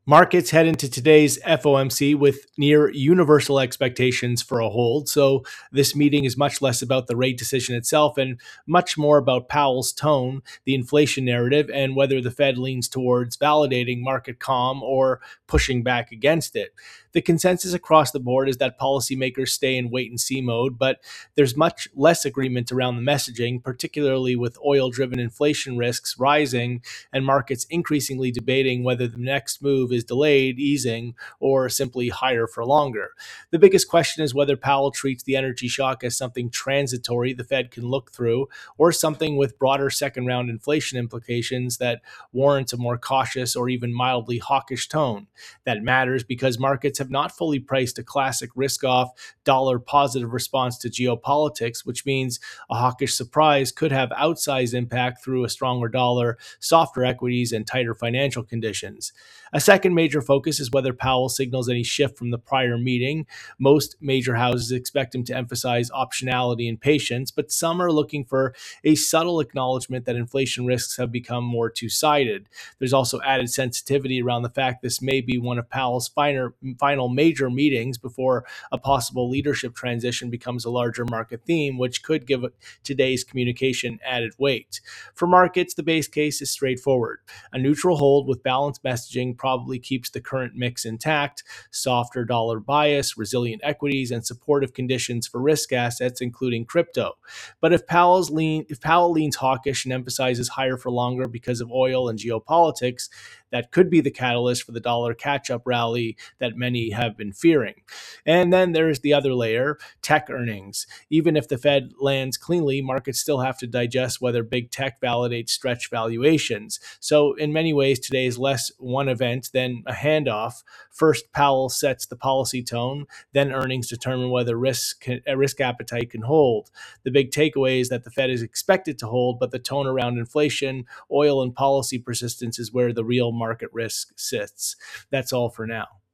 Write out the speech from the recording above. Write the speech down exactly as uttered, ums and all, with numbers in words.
Markets head into today's F O M C with near universal expectations for a hold. So, this meeting is much less about the rate decision itself and much more about Powell's tone, the inflation narrative, and whether the Fed leans towards validating market calm or pushing back against it. The consensus across the board is that policymakers stay in wait and see mode, but there's much less agreement around the messaging, particularly with oil driven inflation risks rising and markets increasingly debating whether the next move is delayed, easing, or simply higher for longer. The biggest question is whether Powell treats the energy shock as something transitory the Fed can look through, or something with broader second round inflation implications that warrants a more cautious or even mildly hawkish tone. That matters because markets have not fully priced a classic risk off, dollar positive response to geopolitics, which means a hawkish surprise could have outsized impact through a stronger dollar, softer equities, and tighter financial conditions. A second major focus is whether Powell signals any shift from the prior meeting. Most major houses expect him to emphasize optionality and patience, but some are looking for a subtle acknowledgement that inflation risks have become more two-sided. There's also added sensitivity around the fact this may be one of Powell's finer, final major meetings before a possible leadership transition becomes a larger market theme, which could give today's communication added weight. For markets, the base case is straightforward. A neutral hold with balanced messaging probably keeps the current mix intact: softer dollar bias, resilient equities, and supportive conditions for risk assets, including crypto. But if Powell's lean, if Powell leans hawkish and emphasizes higher for longer because of oil and geopolitics, that could be the catalyst for the dollar catch-up rally that many have been fearing. And then there's the other layer, tech earnings. Even if the Fed lands cleanly, markets still have to digest whether big tech validates stretch valuations. So in many ways, today is less one event than a handoff. First, Powell sets the policy tone, then earnings determine whether risk, can, risk appetite can hold. The big takeaway is that the Fed is expected to hold, but the tone around inflation, oil, and policy persistence is where the real market risk sits. That's all for now.